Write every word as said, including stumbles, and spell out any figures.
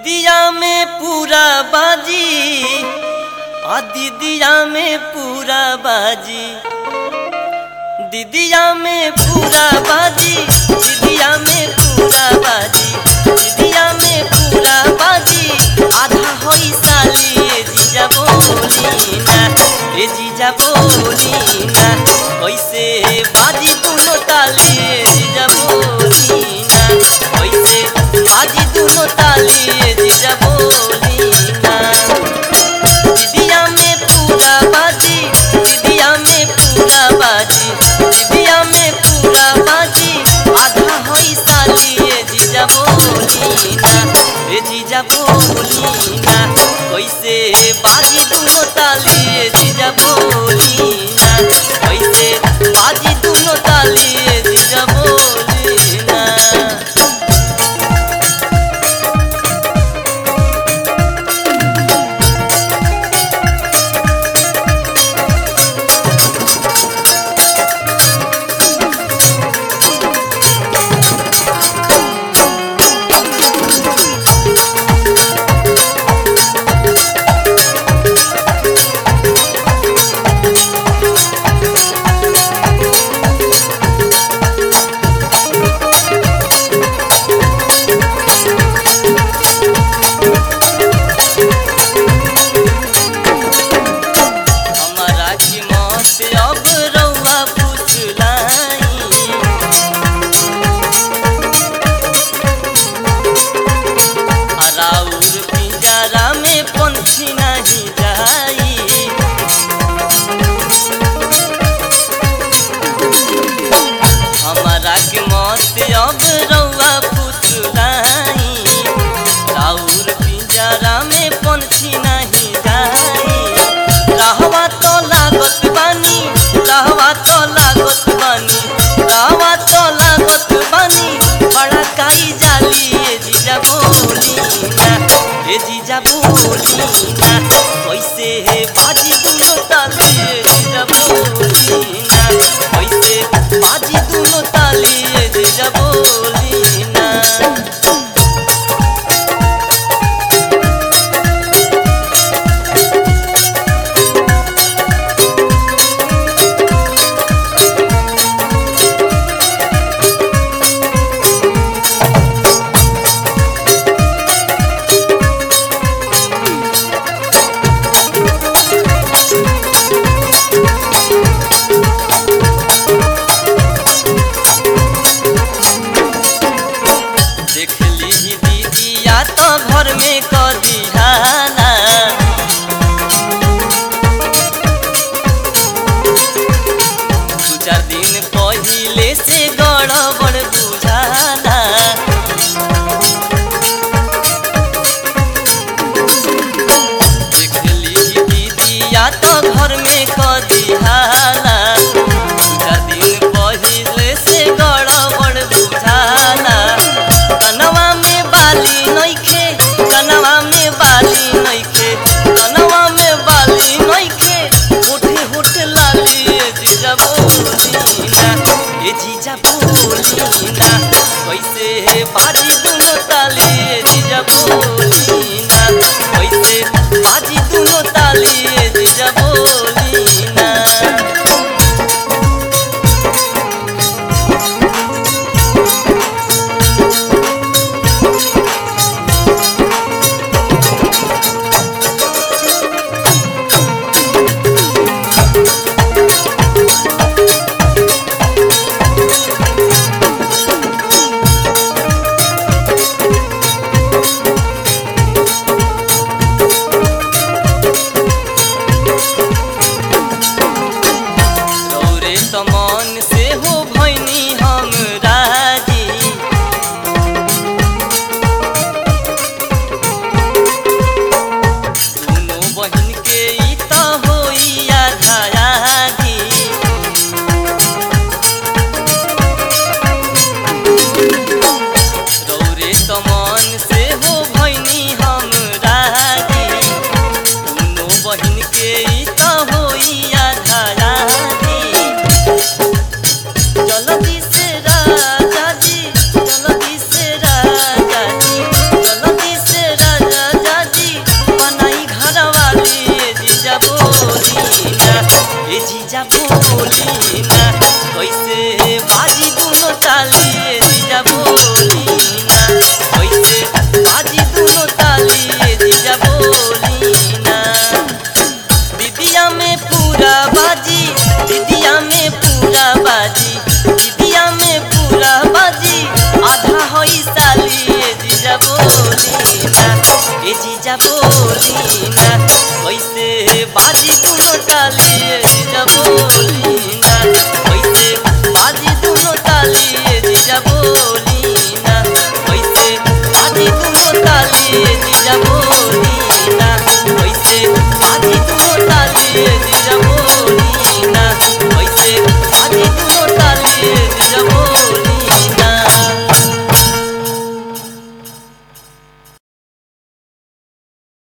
दीदिया में पूरा बाजी आ दीदिया में पूरा बाजी दीदिया में पूरा बाजी दीदिया में पूरा बाजी दीदिया में पूरा बाजी आधा होई साली ए जीजा बोली ना ए जीजा बोली ना कैसे बाजी दोनों ताली ए जीजा बोली ना कैसे बाजी दोनों ताली ए जीजा बोली ना दीदिया में पूरा बाजी दीदिया में पूरा बाजी दीदिया में पूरा बाजी आधा होई साली ए जीजा बोली ना ए जीजा बोली ना कैसे बाजी दोनों ताली ए जीजा बोली ना कैसे बाजी दोनों ताली ए जीजा बोली ना। जीजा बोली ना कैसे बाजी दोनों ताली ए जीजा बोली ना कैसे बाजी दोनों ताली ए जीजा बोली ना। घर में कदी हाला दू चार दिन पहिले से गड़बड़ बुझाला देखली दीदिया तो घर में कदी हाला दू चार दिन पहिले से गड़बड़ बुझाला कनवा में बाली नइखे कनवा में बाली नइखे कनवा में बाली नइखे होठे होठे लाली ए जीजा बोली ना ए जीजा बोली ना कैसे बाजी दोनों ताली ए जीजा बोली ना कैसे बाजी दोनों ताली ए जीजा बोली ना। जीजा बोली ना।